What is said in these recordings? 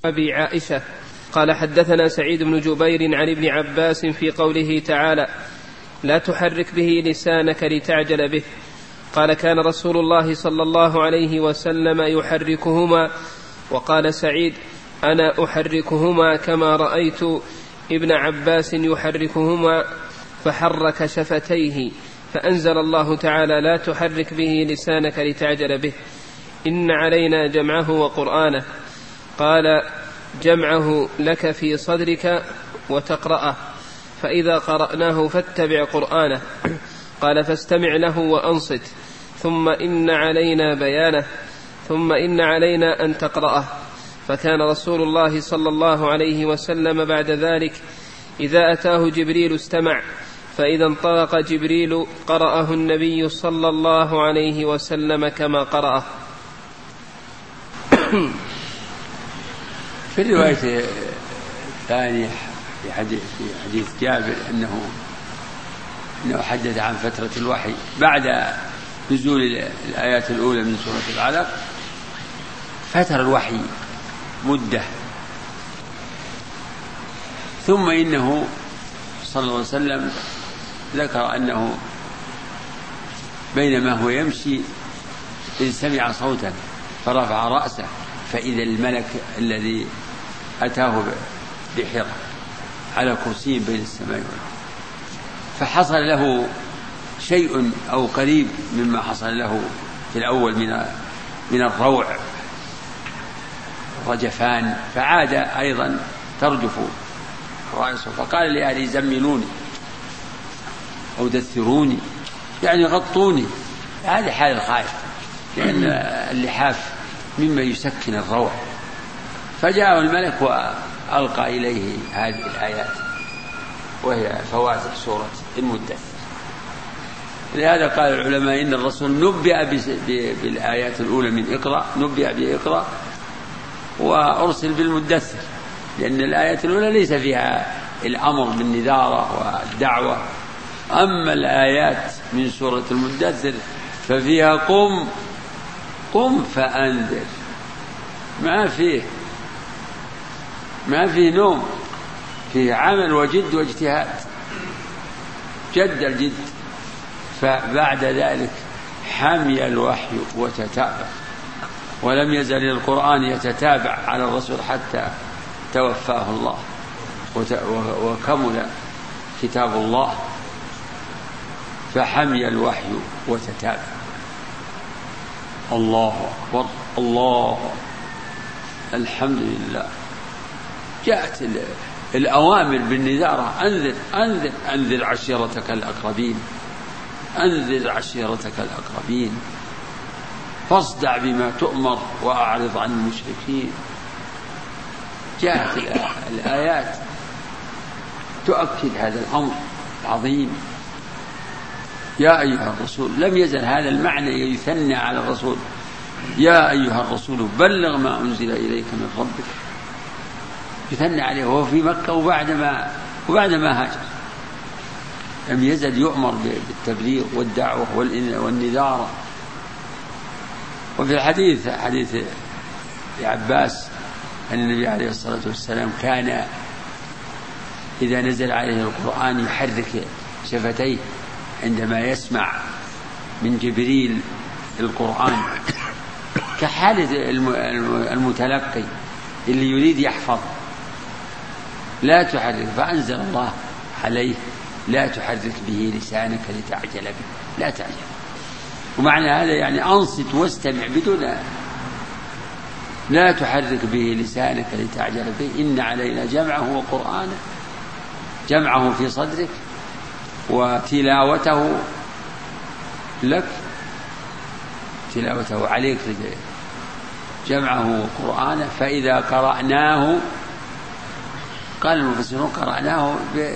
أبي عائشة قال حدثنا سعيد بن جبير عن ابن عباس في قوله تعالى لا تحرك به لسانك لتعجل به. قال كان رسول الله صلى الله عليه وسلم يحركهما. وقال سعيد أنا أحركهما كما رأيت ابن عباس يحركهما، فحرك شفتيه، فأنزل الله تعالى لا تحرك به لسانك لتعجل به إن علينا جمعه وقرآنه. قال جمعه لك في صدرك وتقرأه، فإذا قرأناه فاتبع قرآنه. قال فاستمع له وأنصت، ثم إن علينا بيانه، ثم إن علينا أن تقرأه. فكان رسول الله صلى الله عليه وسلم بعد ذلك إذا أتاه جبريل استمع، فإذا انطلق جبريل قرأه النبي صلى الله عليه وسلم كما قرأه. في الرواية الثانية في حديث جابر أنه حدث عن فترة الوحي بعد نزول الآيات الأولى من سورة العلق. فترة الوحي مدة، ثم إنه صلى الله عليه وسلم ذكر أنه بينما هو يمشي إذ سمع صوتا فرفع رأسه فإذا الملك الذي أتاه بحرة على كرسي بين السماء والأرض، فحصل له شيء أو قريب مما حصل له في الأول من الروع رجفان، فعاد أيضا ترجف رأسه، فقال لأهلي زملوني أو دثروني، يعني غطوني. هذه حال الخائف، لأن اللحاف مما يسكن الروع. فجاء الملك وألقى إليه هذه الآيات وهي فواتح سورة المدثر. لهذا قال العلماء إن الرسول نبئ بالآيات الأولى من إقرأ، نبئ بإقرأ وأرسل بالمدثر، لأن الآيات الأولى ليس فيها الأمر بالنذارة والدعوة. أما الآيات من سورة المدثر ففيها قم فأنذر، ما فيه نوم، فيه عمل وجد واجتهاد، جد الجد. فبعد ذلك حمي الوحي وتتابع، ولم يزل القرآن يتتابع على الرسول حتى توفاه الله وكمل كتاب الله. فحمي الوحي وتتابع. الله أكبر، الله الحمد لله. جاءت الأوامر بالنذارة، أنذر عشيرتك الأقربين، أنذر عشيرتك الأقربين، فاصدع بما تؤمر وأعرض عن المشركين. جاءت الآيات تؤكد هذا الأمر العظيم. يا أيها الرسول، لم يزل هذا المعنى يثنى على الرسول، يا أيها الرسول بلغ ما أنزل إليك من ربك، يثنى عليه وهو في مكة وبعد ما هاجر. لم يزل يؤمر بالتبليغ والدعوة والنذارة. وفي الحديث حديث عباس أن النبي عليه الصلاة والسلام كان إذا نزل عليه القرآن يحرك شفتيه عندما يسمع من جبريل القرآن، كحالة المتلقي اللي يريد يحفظ. لا تحرك، فأنزل الله عليه لا تحرك به لسانك لتعجل به، لا تعجل. ومعنى هذا يعني أنصت واستمع بدون، لا تحرك به لسانك لتعجل به إن علينا جمعه وقرآنه، جمعه في صدرك وتلاوته لك، تلاوته عليك، جمعه وقرآنه. فإذا قرأناه، قال المفسرون قرأناه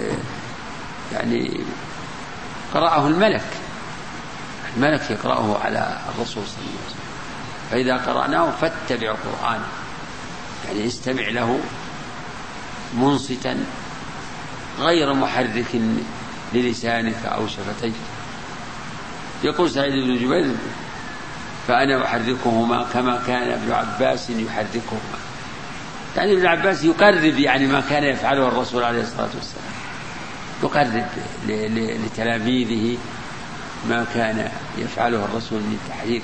يعني قرأه الملك يقرأه على الرسول صلى الله عليه وسلم. فإذا قرأناه فاتبع قرآنه، يعني استمع له منصتا غير محرك للسانك أو شفتيك. يقول سعيد بن جبير فأنا أحركهما كما كان ابن عباس يحركهما. يعني ابن عباس يقرب يعني ما كان يفعله الرسول عليه الصلاة والسلام، يقرب لتلاميذه ما كان يفعله الرسول من تحريك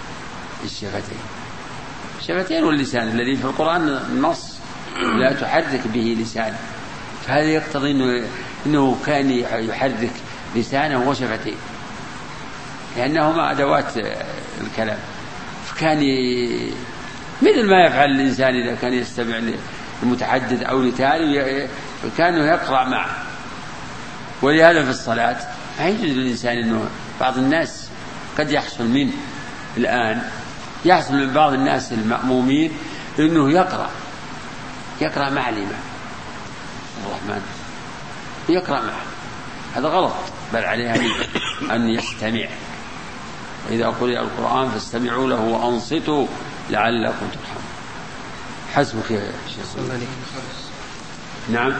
الشفتين واللسان الذي في القرآن النص لا تحرك به لسانه، فهذا يقتضي أنه كان يحرك لسانه وشفتيه لأنهما أدوات الكلام، فكان مثل ما يفعل الإنسان إذا كان يستمع للمتحدث أو لتالي كانوا يقرأ معه. ولهذا في الصلاة ما يجوز للإنسان أنه بعض الناس قد يحصل منه الآن، يحصل من بعض الناس المأمومين أنه يقرأ مع الإمام الرحمن، يقرأ معه، هذا غلط، بل عليه أن يستمع. وإذا قرئ القرآن فاستمعوا له وأنصتوا لعلكم ترحمون. حسبك يا شيخ. نعم.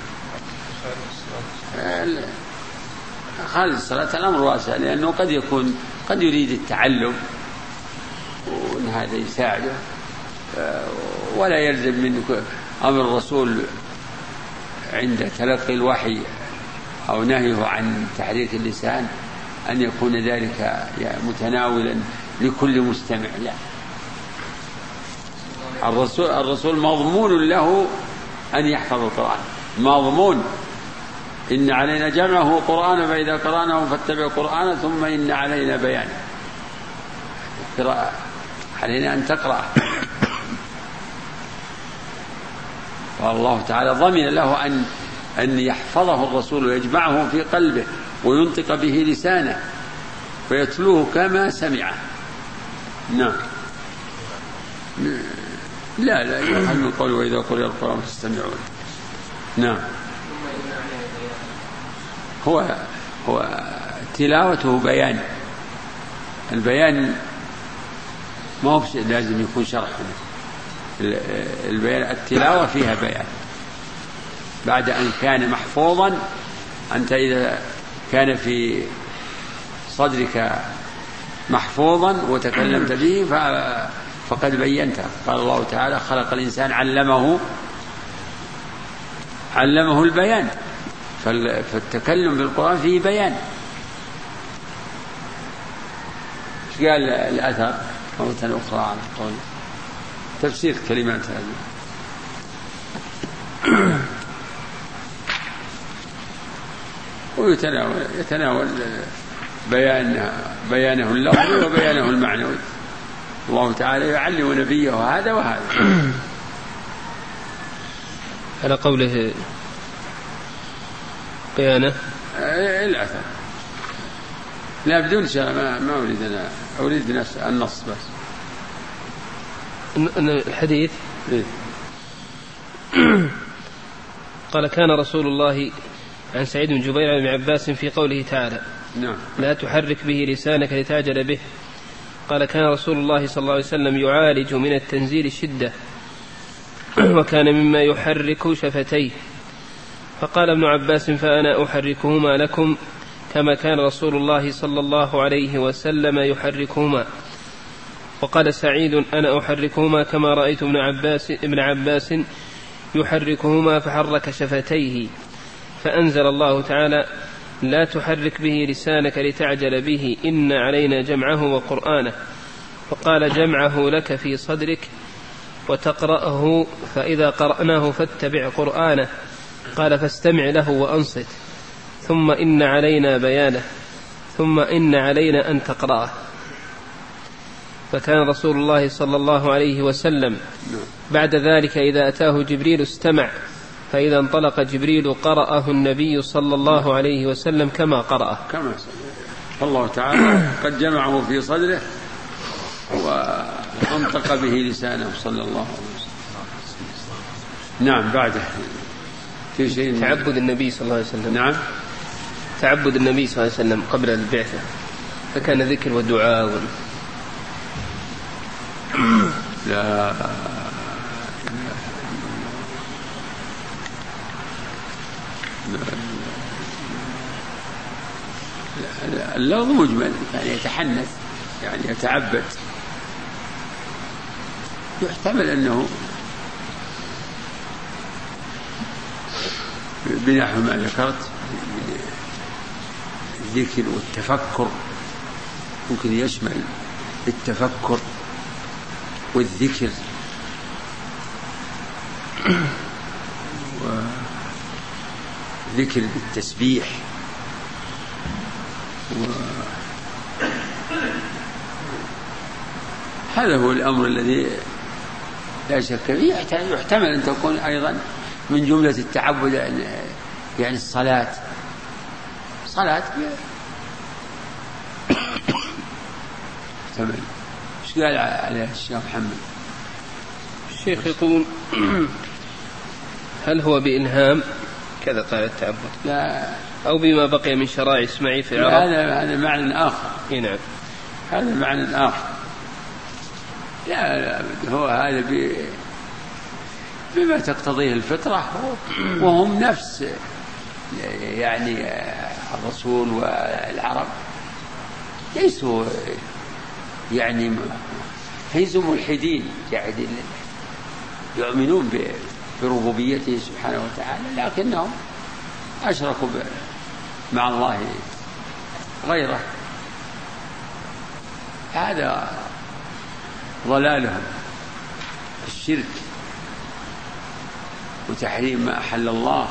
خارج الصلاة الأمر واسع، لأنه قد يريد التعلم وأن هذا يساعده، ولا يلزم منك أمر الرسول عند تلقي الوحي أو نهيه عن تحريك اللسان أن يكون ذلك متناولا لكل مستمع، لا. الرسول مضمون له أن يحفظ القرآن، مضمون. إن علينا جمعه قرآن فإذا قرأناه فاتبع قرآن ثم إن علينا بيانه. قراءة علينا أن تقرأ، والله تعالى ضمن له أن يحفظه الرسول ويجمعه في قلبه وينطق به لسانه فيتلوه كما سمعه. نعم. لا يفهم من قوله وإذا قرئ القرآن فاستمعوا. نعم. هو تلاوته بيان، البيان ما هو لازم يكون شرح، البيان التلاوة فيها بيان بعد أن كان محفوظا. أنت إذا كان في صدرك محفوظا وتكلمت به فقد بينته. قال الله تعالى خلق الإنسان علمه البيان، فالتكلم بالقرآن فيه بيان. ايش قال الأثر مرة أخرى عن قول تفسير كلمات هذه؟ ويتناول بيانه اللفظي وبيانه المعنوي. الله تعالى يعلم نبيه هذا وهذا. على قوله بيانه الأثر لا بدون شيء، ما أريد النص بس. الحديث قال كان رسول الله عن سعيد بن جبير عن ابن عباس في قوله تعالى نعم. لا تحرك به لسانك لتعجل به. قال كان رسول الله صلى الله عليه وسلم يعالج من التنزيل الشدة وكان مما يحرك شفتيه. فقال ابن عباس فأنا أحركهما لكم كما كان رسول الله صلى الله عليه وسلم يحركهما. وقال سعيد أنا أحركهما كما رأيت ابن عباس يحركهما فحرك شفتيه. فأنزل الله تعالى لا تحرك به لسانك لتعجل به إن علينا جمعه وقرآنه. وقال جمعه لك في صدرك وتقرأه فإذا قرأناه فاتبع قرآنه. قال فاستمع له وأنصت ثم إن علينا بيانه ثم إن علينا أن تقرأه. فكان رسول الله صلى الله عليه وسلم بعد ذلك إذا أتاه جبريل استمع، فإذا انطلق جبريل قرأه النبي صلى الله عليه وسلم كما قرأه. الله تعالى قد جمعه في صدره وانطق به لسانه صلى الله عليه وسلم. نعم. بعده في شيء تعبد النبي صلى الله عليه وسلم. نعم. تعبد النبي صلى الله عليه وسلم قبل البعثة فكان ذكر ودعاء لا اللفظ مجمل، يعني يتحنث يعني يتعبد، يحتمل أنه بنحو ما ذكرت الذكر والتفكر، ممكن يشمل التفكر والذكر وذكر بالتسبيح هذا هو الأمر الذي لا شك فيه. يحتمل أن تكون أيضا من جملة التعبد يعني الصلاة يحتمل. ايش قال عليه الشيخ محمد؟ الشيخ يقول هل هو بإلهام كذا قال التعبد لا أو بما بقي من شرائع إسماعيل في العرب؟ هذا معنى آخر. نعم هذا معنى آخر. لا هو هذا بما تقتضيه الفطرة، وهم نفس يعني الرسول والعرب ليسوا يعني ليسوا ملحدين يعني يؤمنون بربوبيته سبحانه وتعالى، لكنهم أشركوا مع الله غيره. هذا ضلالهم الشرك وتحريم ما أحل الله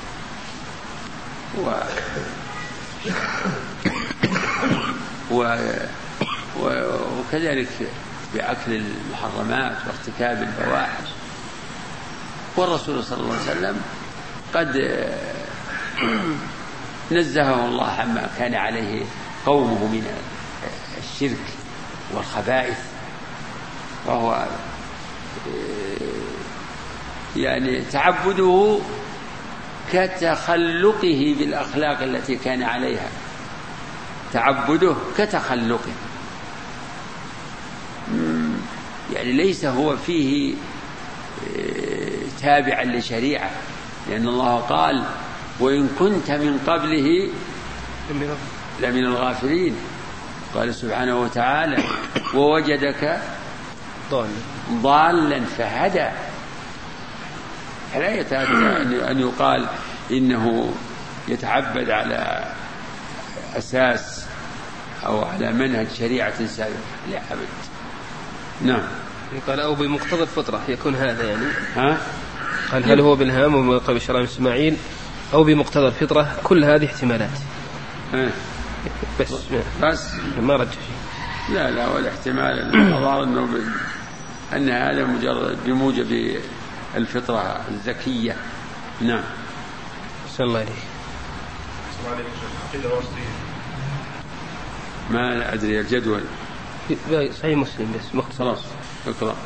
وكذلك بأكل المحرمات وارتكاب الفواحش. والرسول صلى الله عليه وسلم قد نزهه الله عما كان عليه قومه من الشرك والخبائث، وهو يعني تعبده كتخلقه بالأخلاق التي كان عليها، تعبده كتخلقه، يعني ليس هو فيه تابعا لشريعة، لأن الله قال وإن كنت من قبله لمن الغافلين. قال سبحانه وتعالى ووجدك ضالا فهدى. فلا يتأتى أن يقال إنه يتعبد على أساس أو على منهج شريعة سابقة، لا أبد. نعم. قال أو بمقتضى الفطرة يكون هذا يعني قال هل هو بالهام ومقابل شرائع إسماعيل أو بمقتضى الفطرة، كل هذه احتمالات بس ما رجع شيء. لا ولا احتمال. أظهر أن هذا مجرد بموجب الفطرة الذكية. نعم. صلى الله عليه. ما أدري الجدول صحيح مسلم بس مختصر. اقرأ.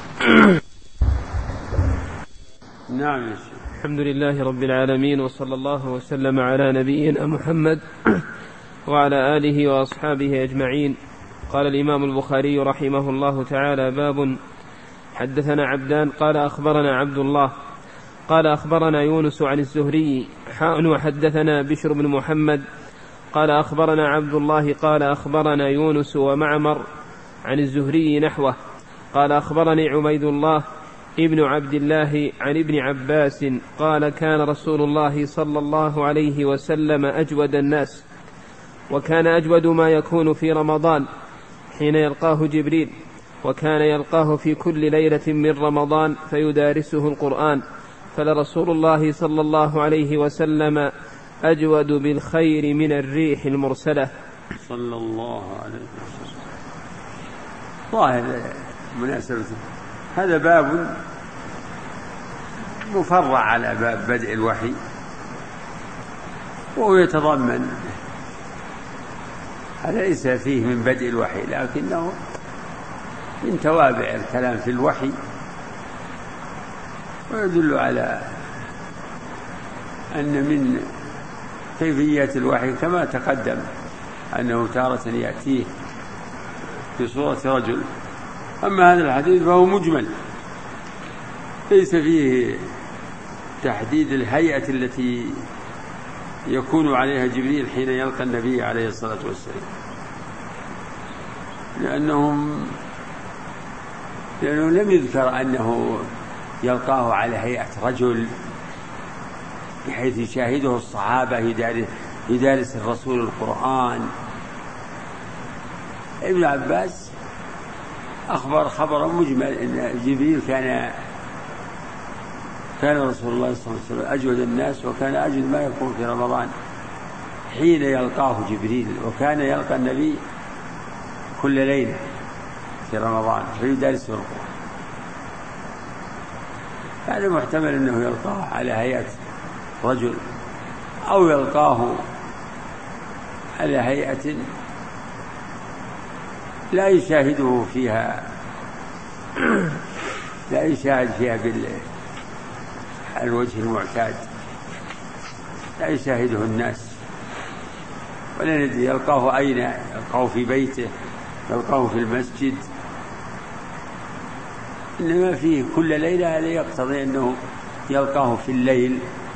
نعم. الحمد لله رب العالمين، وصلى الله وسلم على نبينا محمد وعلى آله وأصحابه أجمعين. قال الإمام البخاري رحمه الله تعالى: باب حدثنا عبدان قال أخبرنا عبد الله قال أخبرنا يونس عن الزهري وحدثنا بشر بن محمد قال أخبرنا عبد الله قال أخبرنا يونس ومعمر عن الزهري نحوه قال أخبرني عبيد الله ابن عبد الله عن ابن عباس قال كان رسول الله صلى الله عليه وسلم أجود الناس، وكان أجود ما يكون في رمضان حين يلقاه جبريل، وكان يلقاه في كل ليلة من رمضان فيدارسه القرآن، فلرسول الله صلى الله عليه وسلم أجود بالخير من الريح المرسلة. صلى الله عليه وسلم. ظاهر مناسبة هذا باب مفرع على باب بدء الوحي، وهو يتضمن هذا ليس فيه من بدء الوحي، لكنه من توابع الكلام في الوحي، ويدل على أن من كيفية الوحي كما تقدم أنه تارة يأتيه في صورة رجل. أما هذا الحديث فهو مجمل، ليس فيه تحديد الهيئة التي يكون عليها جبريل حين يلقى النبي عليه الصلاة والسلام، لأنه لم يذكر أنه يلقاه على هيئة رجل بحيث يشاهده الصحابة، يدارس الرسول القرآن. ابن عباس أخبر خبرا مجمل أن جبريل كان رسول الله صلى الله عليه وسلم أجود الناس، وكان أجود ما يكون في رمضان حين يلقاه جبريل، وكان يلقى النبي كل ليلة في رمضان فيدارسه القرآن. هذا محتمل أنه يلقاه على هيئة رجل، أو يلقاه على هيئة لا يشاهده فيها لا يشاهد فيها بالوجه المعتاد، لا يشاهده الناس، ولا ندري يلقاه أين، يلقاه في بيته، يلقاه في المسجد، إنما فيه كل ليلة لا يقتضي أنه يلقاه في الليل،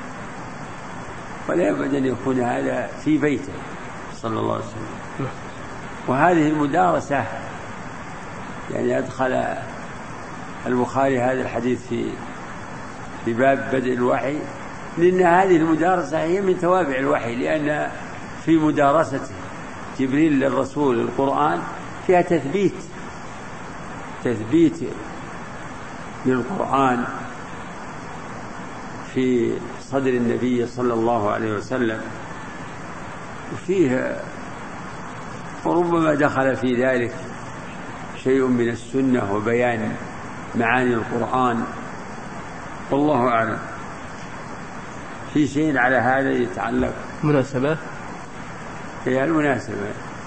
ولا يبعد أن يكون هذا في بيته صلى الله عليه وسلم. وهذه المدارسة يعني أدخل البخاري هذا الحديث في باب بدء الوحي، لأن هذه المدارسة هي من توابع الوحي، لأن في مدارسة جبريل للرسول القرآن فيها تثبيت للقرآن في صدر النبي صلى الله عليه وسلم، وفيه وربما دخل في ذلك شيء من السنة وبيان معاني القرآن، والله أعلم. في شيء على هذا يتعلق مناسبة هي المناسبة.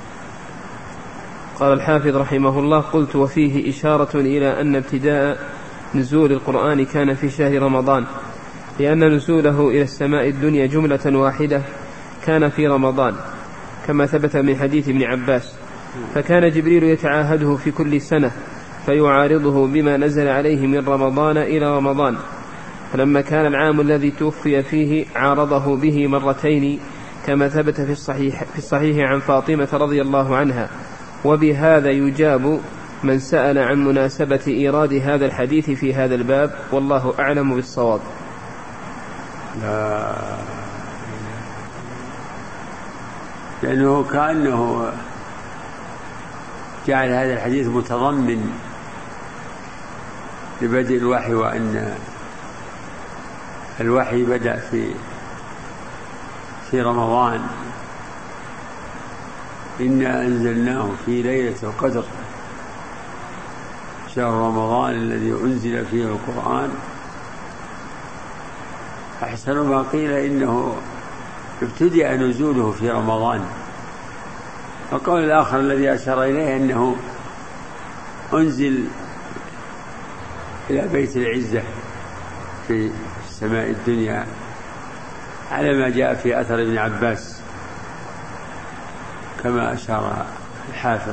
قال الحافظ رحمه الله: قلت: وفيه إشارة إلى أن ابتداء نزول القرآن كان في شهر رمضان، لأن نزوله إلى السماء الدنيا جملة واحدة كان في رمضان، كما ثبت من حديث ابن عباس، فكان جبريل يتعاهده في كل سنة فيعارضه بما نزل عليه من رمضان إلى رمضان، فلما كان العام الذي توفي فيه عارضه به مرتين، كما ثبت في الصحيح عن فاطمة رضي الله عنها. وبهذا يجاب من سأل عن مناسبة إيراد هذا الحديث في هذا الباب، والله أعلم بالصواب. لأنه كأنه جعل هذا الحديث متضمن لبدء الوحي، وأن الوحي بدأ في رمضان. إنا أنزلناه في ليلة القدر، شهر رمضان الذي أنزل فيه القرآن. أحسن ما قيل إنه ابتدأ نزوله في رمضان. القول الآخر الذي أشار إليه أنه أنزل إلى بيت العزة في السماء الدنيا، على ما جاء في أثر ابن عباس كما أشار الحافظ.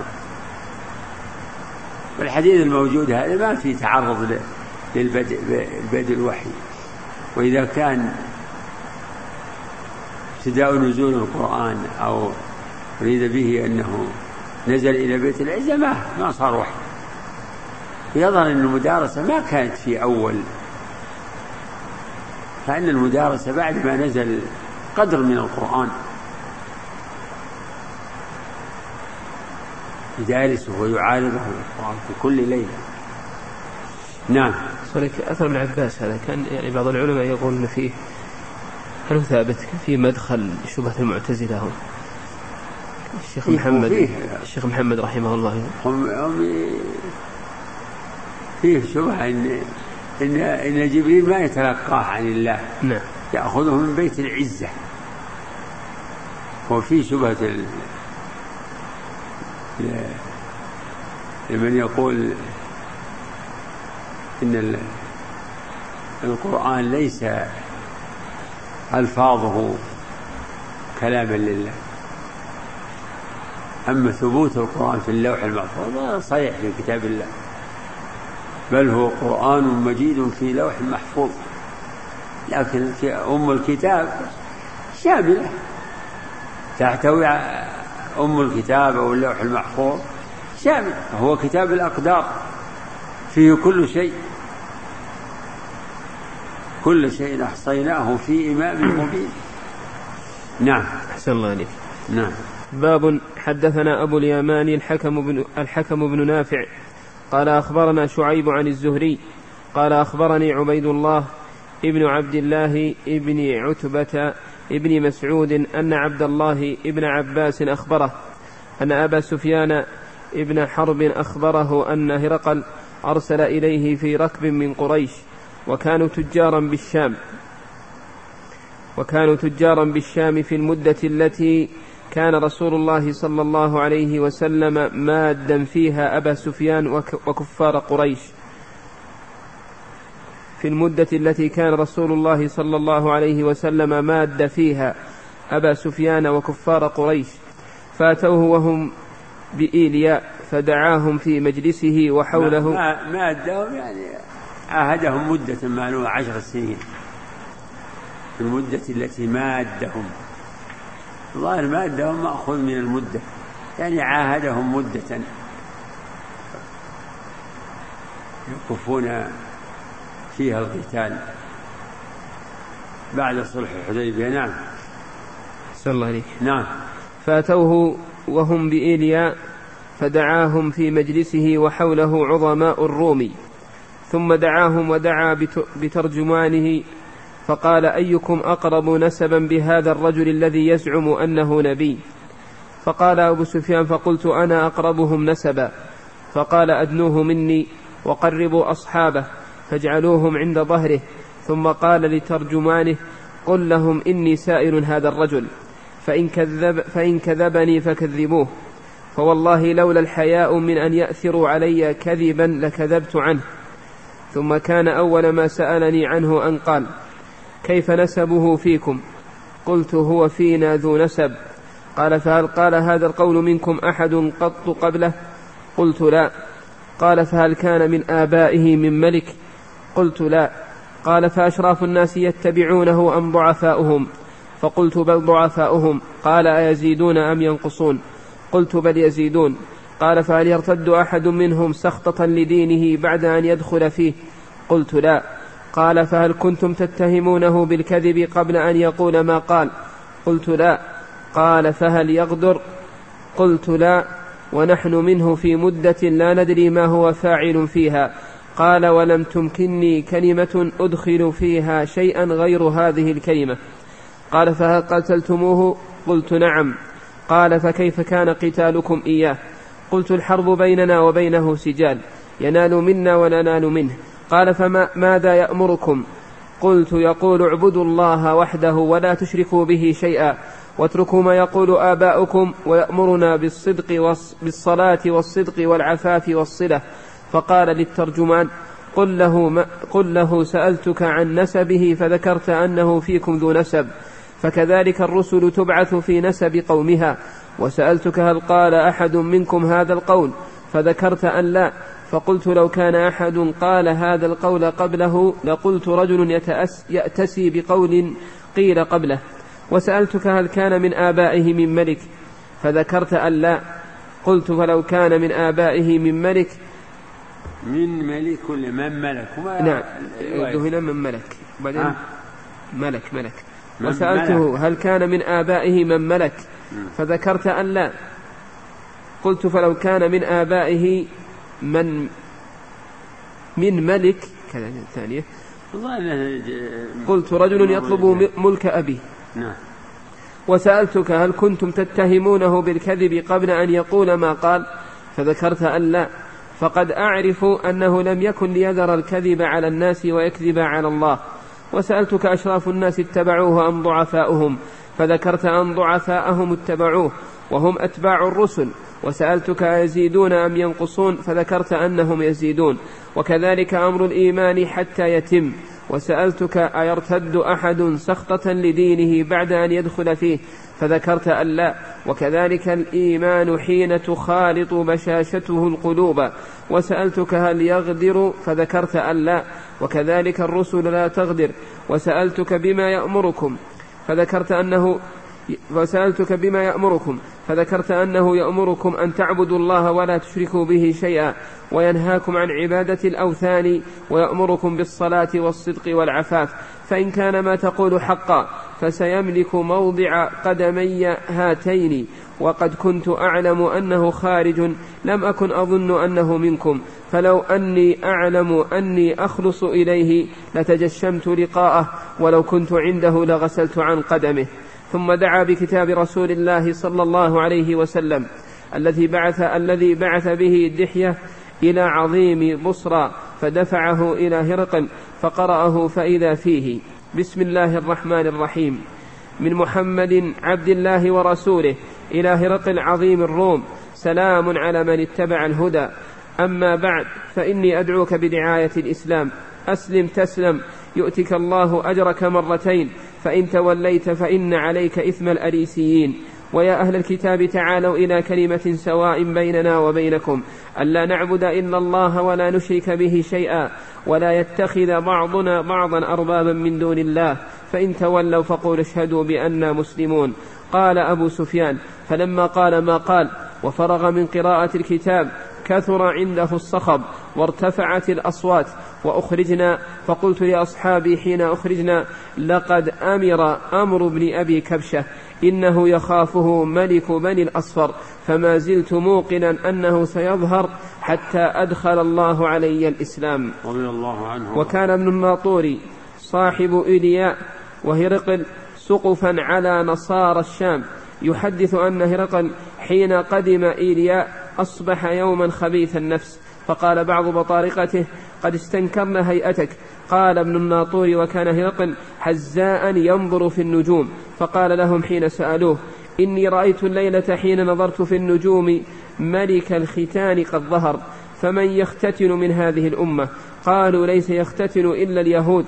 والحديث الموجود هذا ما في تعرض للبدء الوحي، وإذا كان ابتداء نزول القرآن أو أريد به أنه نزل إلى بيت العزة ما صار وحي. يظهر أن المدارسة ما كانت في أول، فإن المدارسة بعد ما نزل قدر من القرآن يدارسه ويعارضه القرآن في كل ليلة. نعم. أثر ابن عباس هذا كان يعني بعض العلماء يقول أن فيه، هل هو ثابت في مدخل شبهة المعتزلة هم؟ الشيخ محمد رحمه الله فيه شبهة إن جبريل ما يتلقاه عن الله، نعم، يأخذه من بيت العزة. وفي شبهة لمن يقول إن القرآن ليس ألفاظه كلاما لله، أما ثبوت القرآن في اللوح المحفوظ هذا صحيح في كتاب الله، بل هو قرآن مجيد في لوح محفوظ. لكن أم الكتاب شاملة، تحتوي أم الكتاب أو اللوح المحفوظ شامل، هو كتاب الأقدار فيه كل شيء. كل شيء أحصيناه في إمام مبين. نعم. أحسن الله عليك. نعم. باب. حدثنا أبو اليماني الحكم بن نافع قال أخبرنا شعيب عن الزهري قال أخبرني عبيد الله ابن عبد الله ابن عتبة ابن مسعود أن عبد الله ابن عباس أخبره أن أبا سفيان ابن حرب أخبره أن هرقل أرسل إليه في ركب من قريش وكانوا تجارا بالشام في المدة التي كان رسول الله صلى الله عليه وسلم مادا فيها أبا سفيان وكفار قريش في المدة التي كان رسول الله صلى الله عليه وسلم ماد فيها أبا سفيان وكفار قريش فأتوه وهم بإيلياء فدعاهم في مجلسه وحوله مادهم يعني عاهدهم مدة معلومة 10 سنين في المدة التي مادهم. الظاهر مادهم مأخوذ من المدة يعني عاهدهم مدة يوقفون فيها القتال بعد صلح الحديبية. نعم. صلى الله عليه. نعم. فأتوه وهم بإيلياء فدعاهم في مجلسه وحوله عظماء الروم ثم دعاهم ودعا بترجمانه فقال أيكم أقرب نسبا بهذا الرجل الذي يزعم أنه نبي؟ فقال أبو سفيان فقلت أنا أقربهم نسبا. فقال أدنوه مني وقربوا أصحابه فاجعلوهم عند ظهره ثم قال لترجمانه قل لهم إني سائل هذا الرجل فإن كذبني فكذبوه فوالله لولا الحياء من أن يأثروا علي كذبا لكذبت عنه. ثم كان أول ما سألني عنه أن قال كيف نسبه فيكم؟ قلت هو فينا ذو نسب. قال فهل قال هذا القول منكم أحد قط قبله؟ قلت لا. قال فهل كان من آبائه من ملك؟ قلت لا. قال فأشراف الناس يتبعونه أم ضعفاؤهم؟ فقلت بل ضعفاؤهم. قال أيزيدون أم ينقصون؟ قلت بل يزيدون. قال فهل يرتد أحد منهم سخطة لدينه بعد أن يدخل فيه؟ قلت لا. قال فهل كنتم تتهمونه بالكذب قبل أن يقول ما قال؟ قلت لا. قال فهل يغدر؟ قلت لا ونحن منه في مدة لا ندري ما هو فاعل فيها. قال ولم تمكنني كلمة أدخل فيها شيئا غير هذه الكلمة. قال فهل قتلتموه؟ قلت نعم. قال فكيف كان قتالكم إياه؟ قلت الحرب بيننا وبينه سجال ينال منا وننال منه. قال فماذا يأمركم؟ قلت يقول اعبدوا الله وحده ولا تشركوا به شيئا واتركوا ما يقول آباؤكم ويأمرنا بالصلاة والصدق والعفاف والصلة. فقال للترجمان قل له سألتك عن نسبه فذكرت أنه فيكم ذو نسب فكذلك الرسل تبعث في نسب قومها. وسألتك هل قال أحد منكم هذا القول فذكرت أن لا. فقلت لو كان أحد قال هذا القول قبله لقلت رجل يأتسي بقول قيل قبله. وسألتك هل كان من آبائه من ملك فذكرت أن لا. قلت فلو كان من آبائه من ملك ولا من ملك؟ نعم هنا من ملك بعدين ملك. وسألته هل كان من آبائه من ملك فذكرت أن لا. قلت فلو كان من آبائه من ملك كذا ثانية. قلت رجل يطلب ملك أبي. وسألتك هل كنتم تتهمونه بالكذب قبل أن يقول ما قال فذكرت أن لا. فقد أعرف أنه لم يكن ليذر الكذب على الناس ويكذب على الله. وسألتك أشراف الناس اتبعوه أم ضعفاؤهم فذكرت أن ضعفاءهم اتبعوه وهم أتباع الرسل. وسألتك يزيدون أم ينقصون فذكرت أنهم يزيدون وكذلك أمر الإيمان حتى يتم. وسألتك أيرتد أحد سخطة لدينه بعد أن يدخل فيه فذكرت أن لا. وكذلك الإيمان حين تخالط بشاشته القلوب. وسألتك هل يغدر فذكرت أن لا. وكذلك الرسل لا تغدر. وسألتك بما يأمركم فذكرت أنه يأمركم أن تعبدوا الله ولا تشركوا به شيئا وينهاكم عن عبادة الأوثان ويأمركم بالصلاة والصدق والعفاف. فإن كان ما تقول حقا فسيملك موضع قدمي هاتين، وقد كنت أعلم أنه خارج لم أكن أظن أنه منكم، فلو أني أعلم أني أخلص إليه لتجشمت لقاءه، ولو كنت عنده لغسلت عن قدمه. ثم دعا بكتاب رسول الله صلى الله عليه وسلم الذي بعث به دحية إلى عظيم بصرى، فدفعه إلى هرقل فقرأه فإذا فيه: بسم الله الرحمن الرحيم، من محمد عبد الله ورسوله إلى هرقل عظيم الروم، سلام على من اتبع الهدى. أما بعد، فإني أدعوك بدعاية الإسلام، أسلم تسلم يؤتك الله أجرك مرتين، فإن توليت فإن عليك إثم الأريسيين. ويا أهل الكتاب تعالوا إلى كلمة سواء بيننا وبينكم ألا نعبد إلا الله ولا نشرك به شيئا، ولا يتخذ بعضنا بعضا أربابا من دون الله، فإن تولوا فقولوا اشهدوا بأننا مسلمون. قال أبو سفيان: فلما قال ما قال وفرغ من قراءة الكتاب كثر عنده الصخب وارتفعت الأصوات وأخرجنا، فقلت لأصحابي حين أخرجنا: لقد أمر بن أبي كبشة إنه يخافه ملك بني الأصفر، فما زلت موقنا أنه سيظهر حتى أدخل الله علي الإسلام. رضي الله عنه. وكان ابن الناطور صاحب إيلياء وهرقل سقفا على نصارى الشام، يحدث أن هرقل حين قدم إيلياء أصبح يوما خبيث النفس، فقال بعض بطارقته: قد استنكرنا هيئتك. قال ابن الناطور: وكان هرقل حزاء ينظر في النجوم، فقال لهم حين سألوه: إني رأيت الليلة حين نظرت في النجوم ملك الختان قد ظهر، فمن يختتن من هذه الأمة؟ قالوا: ليس يختتن إلا اليهود،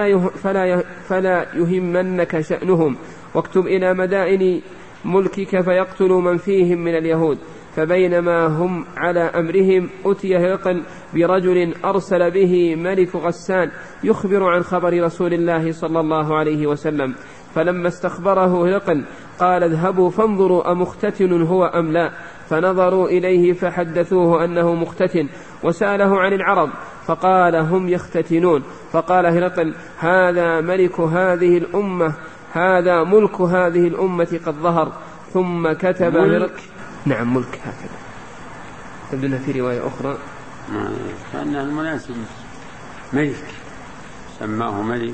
فلا يهمنك شأنهم، واكتب إلى مدائن ملكك فيقتل من فيهم من اليهود. فبينما هم على أمرهم أتي هرقل برجل أرسل به ملك غسان يخبر عن خبر رسول الله صلى الله عليه وسلم، فلما استخبره هرقل قال: اذهبوا فانظروا أمختتن هو أم لا؟ فنظروا إليه فحدثوه أنه مختتن، وسأله عن العرب فقال: هم يختتنون. فقال هرقل: هذا ملك هذه الأمة، هذا ملك هذه الأمة قد ظهر. ثم كتب هرقل: نعم ملك، هكذا تبدو في رواية أخرى كان المناسب ملك، سماه ملك.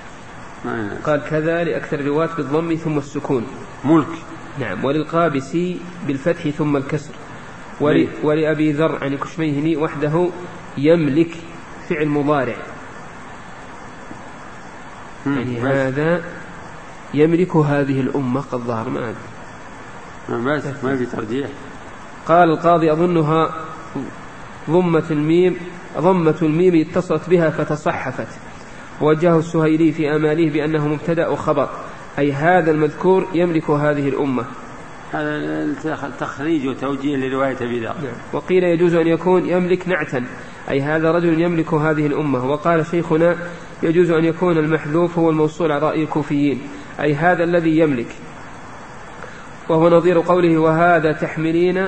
قال كذا لأكثر الرواة بالضم ثم السكون ملك. نعم. وللقابسي بالفتح ثم الكسر. ولأبي ذر عن كشميهني وحده يملك فعل مضارع، يعني هذا يملك هذه الأمة قد ظهر. ما في ترجيح. قال القاضي: أظنها ضمة الميم اتصلت بها فتصحفت. ووجهه السهيلي في أماله بأنه مبتدأ وخبر، أي هذا المذكور يملك هذه الأمة. هذا تخريج وتوجيه لرواية أبي ذر. وقيل يجوز أن يكون يملك نعتا، أي هذا رجل يملك هذه الأمة. وقال شيخنا: يجوز أن يكون المحذوف هو الموصول على رأي الكوفيين، أي هذا الذي يملك، وهو نظير قوله: وهذا تحملين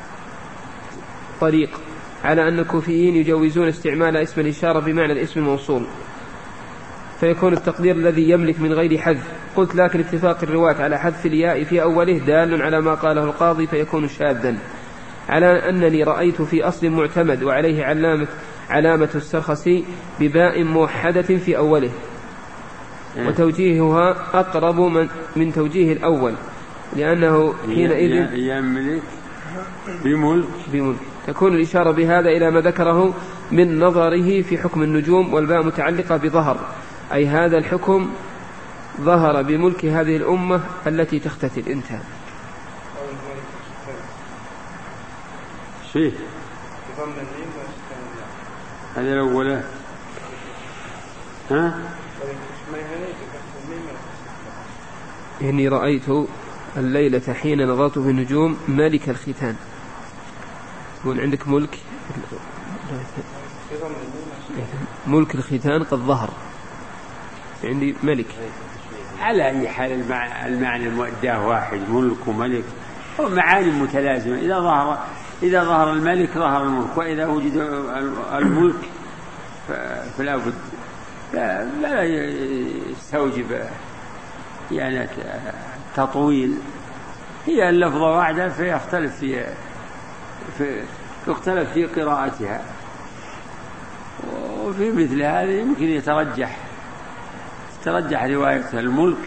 طريق، على أن الكوفيين يجوزون استعمال اسم الإشارة بمعنى الاسم الموصول، فيكون التقدير الذي يملك من غير حذف. قلت: لكن اتفاق الرواة على حذف الياء في أوله دال على ما قاله القاضي فيكون شاذا، على أنني رأيت في أصل معتمد وعليه علامة السرخسي بباء موحدة في أوله، وتوجيهها أقرب من توجيه الأول، لأنه حينئذ يملك بملك تكون الإشارة بهذا إلى ما ذكره من نظره في حكم النجوم، والباء متعلقة بظهر، أي هذا الحكم ظهر بملك هذه الأمة التي تختتل. انتهى. شيء هذا الأولى إني رأيت الليلة حين نظرت في النجوم ملك الختان. يقول عندك ملك الختان قد ظهر، عندي ملك. على أي حال المعنى المؤداه واحد، ملك وملك هو معاني متلازمة. إذا ظهر الملك ظهر الملك، وإذا وجد الملك فلا بد لا يستوجب يعني تطويل، هي اللفظة واحدة فيختلف يختلف في قراءتها، وفي مثل هذا يمكن يترجح رواية الملك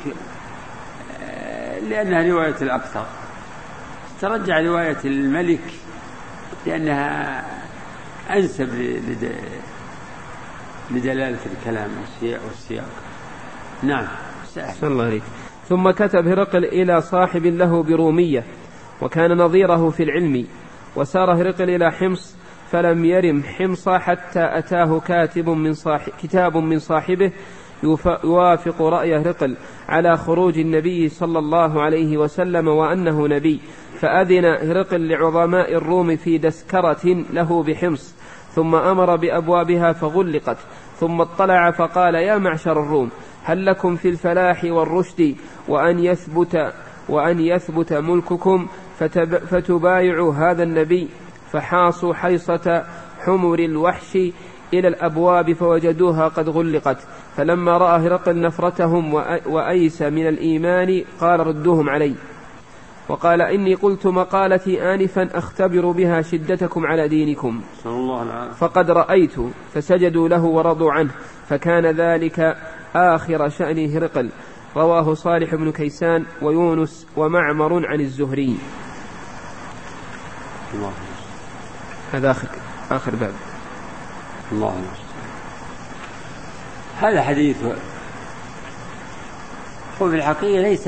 لأنها رواية الأكثر، ترجح رواية الملك لأنها أنسب لدلالة الكلام والسياق. نعم. الله عليك. ثم كتب هرقل إلى صاحب له برومية وكان نظيره في العلم، وسار هرقل إلى حمص فلم يرم حمص حتى أتاه كتاب من صاحبه يوافق رأي هرقل على خروج النبي صلى الله عليه وسلم وأنه نبي، فأذن هرقل لعظماء الروم في دسكرة له بحمص، ثم أمر بأبوابها فغلقت، ثم اطلع فقال: يا معشر الروم، هل لكم في الفلاح والرشد وأن يثبت ملككم فتبايعوا هذا النبي؟ فحاصوا حيصة حمر الوحش إلى الأبواب فوجدوها قد غلقت، فلما رأى هرقل نفرتهم وأيس من الإيمان قال: ردوهم علي. وقال: إني قلت مقالتي آنفا أختبر بها شدتكم على دينكم، فقد رأيت، فسجدوا له ورضوا عنه، فكان ذلك آخر شأن هرقل. رواه صالح بن كيسان ويونس ومعمر عن الزهري. هذا آخر باب. الله. هذا حديث هو في الحقيقة ليس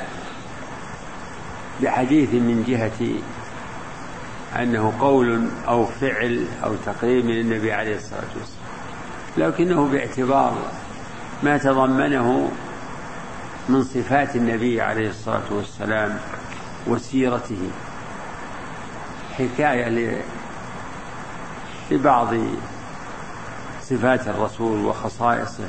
بحديث من جهة أنه قول أو فعل أو تقرير من النبي عليه الصلاة والسلام، لكنه باعتبار ما تضمنه من صفات النبي عليه الصلاة والسلام وسيرته، حكاية لبعض صفات الرسول وخصائصه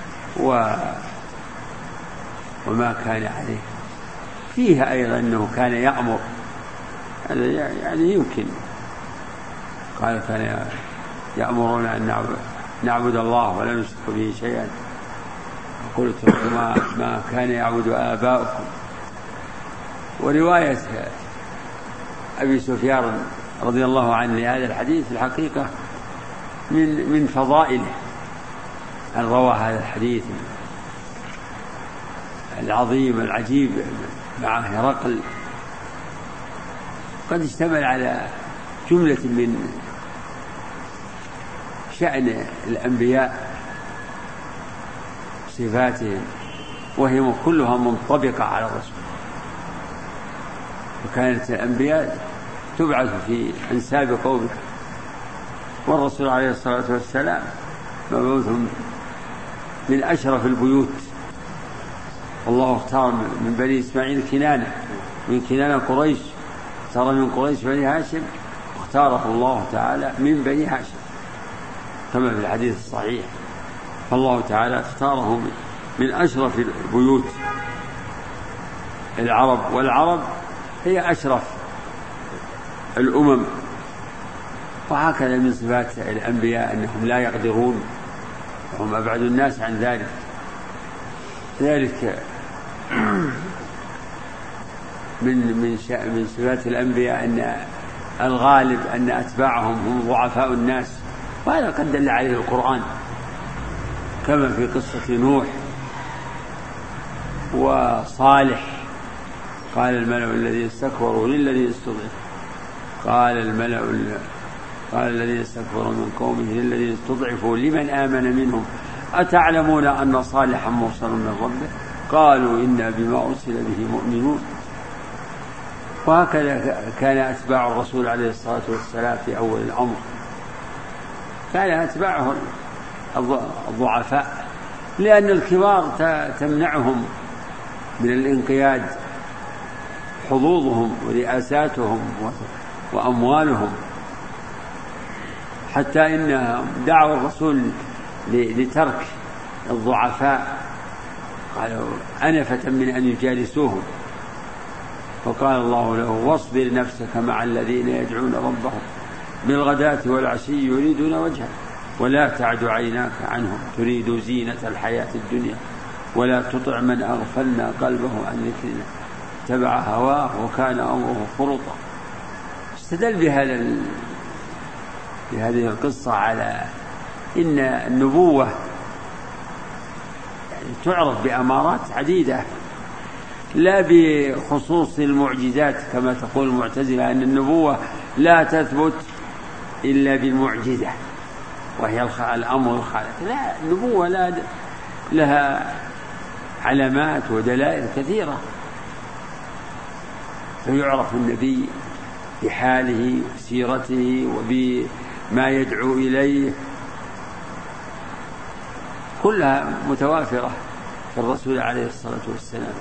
وما كان عليه. فيها أيضا أنه كان يأمر، يعني يمكن قال كان يأمرون أن نعبد الله ولا نشرك به شيئا، قلت ما كان يعبد آباؤكم. ورواية أبي سفيان رضي الله عنه لهذا الحديث الحقيقة من فضائله أن روى هذا الحديث العظيم العجيب مع هرقل، قد اشتمل على جملة من شأن الأنبياء صفاتهم، وهي كلها منطبقة على الرسول. وكانت الأنبياء تبعث في أنساب قومها، والرسول عليه الصلاة والسلام مبعوث من أشرف البيوت، الله اختار من بني إسماعيل كنانة، من كنانة قريش، اختار من قريش بني هاشم، واختاره الله تعالى من بني هاشم كما في الحديث الصحيح. فالله تعالى اختاره من أشرف البيوت العرب، والعرب هي أشرف الأمم. وهكذا من صفات الأنبياء أنهم لا يقدرون، وهم أبعد الناس عن ذلك من صفات الأنبياء أن الغالب أن أتباعهم هم ضعفاء الناس، وهذا قد دل عليه القرآن، كما في قصة نوح وصالح. قال الملأ الذين استكبروا للذين استضعفوا، قال الذين استكبروا من قومه للذين استضعفوا لمن آمن منهم أتعلمون أن صالحا مرسل من ربه؟ قالوا إنا بما أرسل به مؤمنون. وهكذا كان أتباع الرسول عليه الصلاة والسلام في أول الأمر، كان أتباعه الضعفاء، لأن الكبار تمنعهم من الانقياد حظوظهم ورئاساتهم وأموالهم، حتى إن دعوا الرسول لترك الضعفاء، قالوا أنفة من أن يجالسوهم، فقال الله له: واصبر نفسك مع الذين يدعون ربهم بالغداة والعشي يريدون وجهه ولا تعد عيناك عنهم تريد زينة الحياة الدنيا ولا تطع من أغفلنا قلبه عن ذكرنا اتبع هواه وكان أمره فرطا. استدل بهذه القصة على إن النبوة يعني تعرف بأمارات عديدة، لا بخصوص المعجزات كما تقول المعتزلة أن النبوة لا تثبت إلا بالمعجزة وهي الأمر الخارق. لا، النبوة لها علامات ودلائل كثيرة، فيعرف النبي بحاله وسيرته وبما يدعو إليه، كلها متوافرة في الرسول عليه الصلاة والسلام.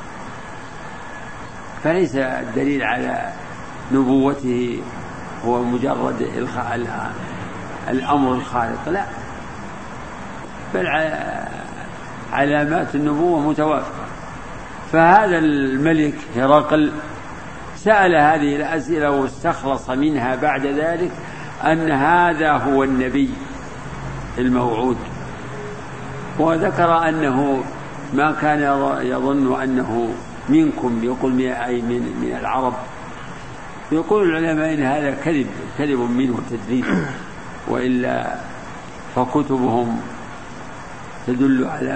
فليس الدليل على نبوته هو مجرد الأمر الخارق، لا، بل علامات النبوة متوافرة. فهذا الملك هرقل سأل هذه الأسئلة واستخلص منها بعد ذلك أن هذا هو النبي الموعود، وذكر أنه ما كان يظن أنه منكم، يقول أي من العرب. يقول العلماء إن هذا كذب منه تدليس، وإلا فكتبهم تدل على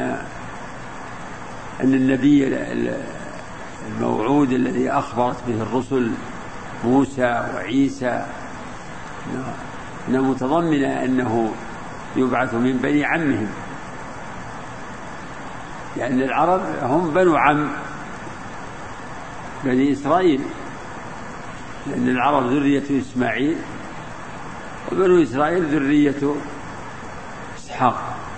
أن النبي الموعود الذي أخبرت به الرسل موسى وعيسى أنه متضمن أنه يبعث من بني عمهم، لأن العرب هم بنو عم بني إسرائيل، لأن العرب ذرية إسماعيل وبنو إسرائيل ذرية إسحاق.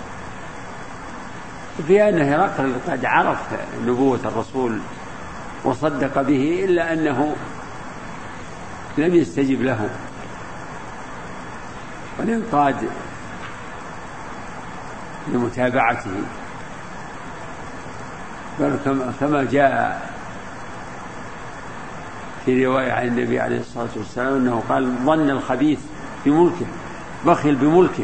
في أن هرقل قد عرف نبوة الرسول وصدق به، إلا أنه لم يستجب له ولينقاد لمتابعته، بل كما جاء في رواية عن النبي عليه الصلاة والسلام أنه قال: ظن الخبيث بملكه، بخل بملكه،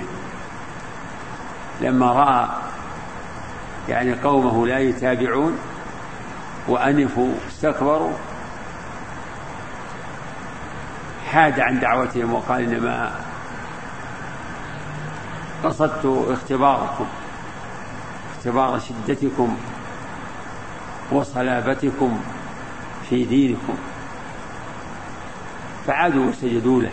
لما رأى يعني قومه لا يتابعون وأنفوا استكبروا حاد عن دعوتهم وقال: إنما قصدت اختباركم، اختبار شدتكم وصلابتكم في دينكم. فعادوا وسجدوا له.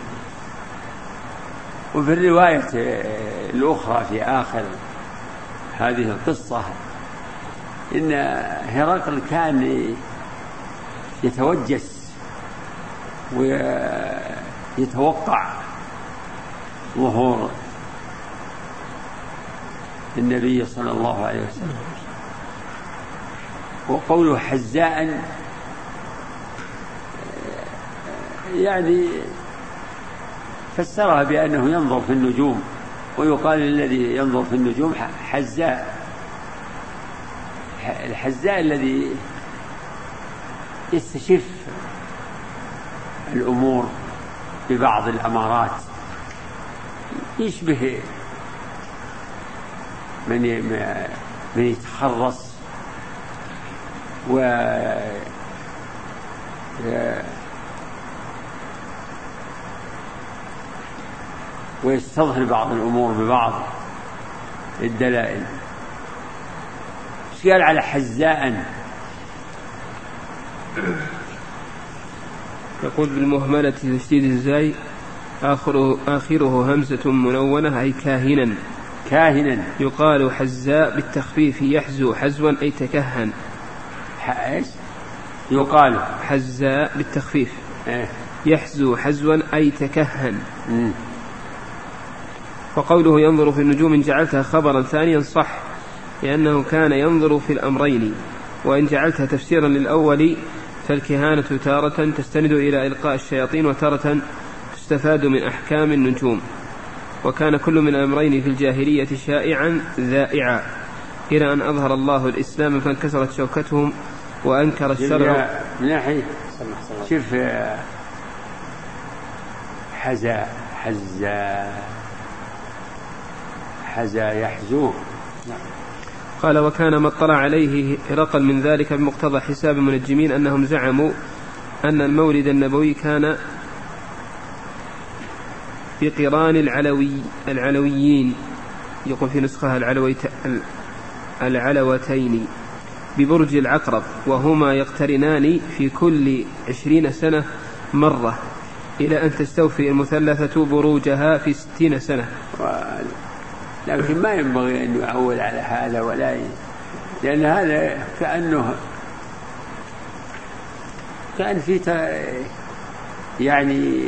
وفي الرواية الأخرى في آخر هذه القصة إن هرقل كان يتوجس ويتوقع ظهور النبي صلى الله عليه وسلم. وقوله حزاء يعني فسرها بأنه ينظر في النجوم، ويقال الذي ينظر في النجوم حزاء. الحزاء الذي يستشف الأمور ببعض الأمارات، يشبه من يتخرص ويستظهر بعض الأمور ببعض الدلائل. قال على حزاء؟ يقول بالمهملة تشديد الزاي آخره همزة منونة أي كاهنا. كاهنا يقال حزاء بالتخفيف يحزو حزوا أي تكهن. يقال حزاء بالتخفيف يحزو حزوا أي تكهن. وقوله ينظر في النجوم جعلتها خبرا ثانيا صح، لأنه كان ينظر في الأمرين. وإن جعلتها تفسيرا للأول فالكهانة تارة تستند إلى إلقاء الشياطين، وتارة تستفاد من أحكام النجوم. وكان كل من الأمرين في الجاهلية شائعا ذائعا، إلى أن أظهر الله الإسلام فانكسرت شوكتهم وأنكر الشرع. من ناحية شوف حزى يحزوه. قال وكان ما اطلع عليه هرقل من ذلك بمقتضى حساب المنجمين أنهم زعموا أن المولد النبوي كان بقران العلويين، يقول في نسخها العلوتين ببرج العقرب، وهما يقترنان في كل 20 سنة مرة، إلى أن تستوفي المثلثة بروجها في 60 سنة. لكن ما ينبغي أن يعول على هذا لأن هذا كان في يعني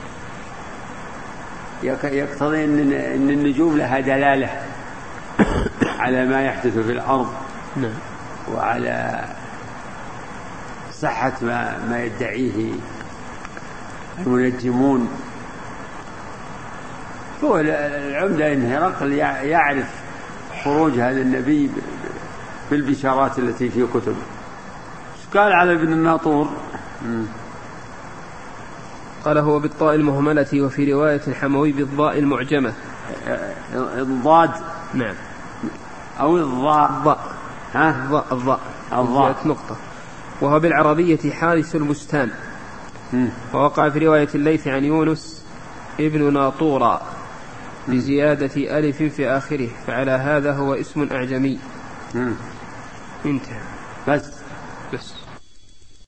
يقتضي أن النجوم لها دلالة على ما يحدث في الأرض وعلى صحة ما يدعيه المنجمون. هو العمدة إن هرقل يعرف خروج هذا النبي بالبشارات التي في كتبه. قال على ابن الناطور قال هو بالطاء المهملة، وفي رواية الحموي بالضاء المعجمة. الضاد نعم أو الضاء الضاء نقطة. وهو بالعربية حارس البستان. ووقع في رواية الليث عن يونس ابن ناطورا بزيادة ألف في آخره، فعلى هذا هو اسم أعجمي. انتهى. بس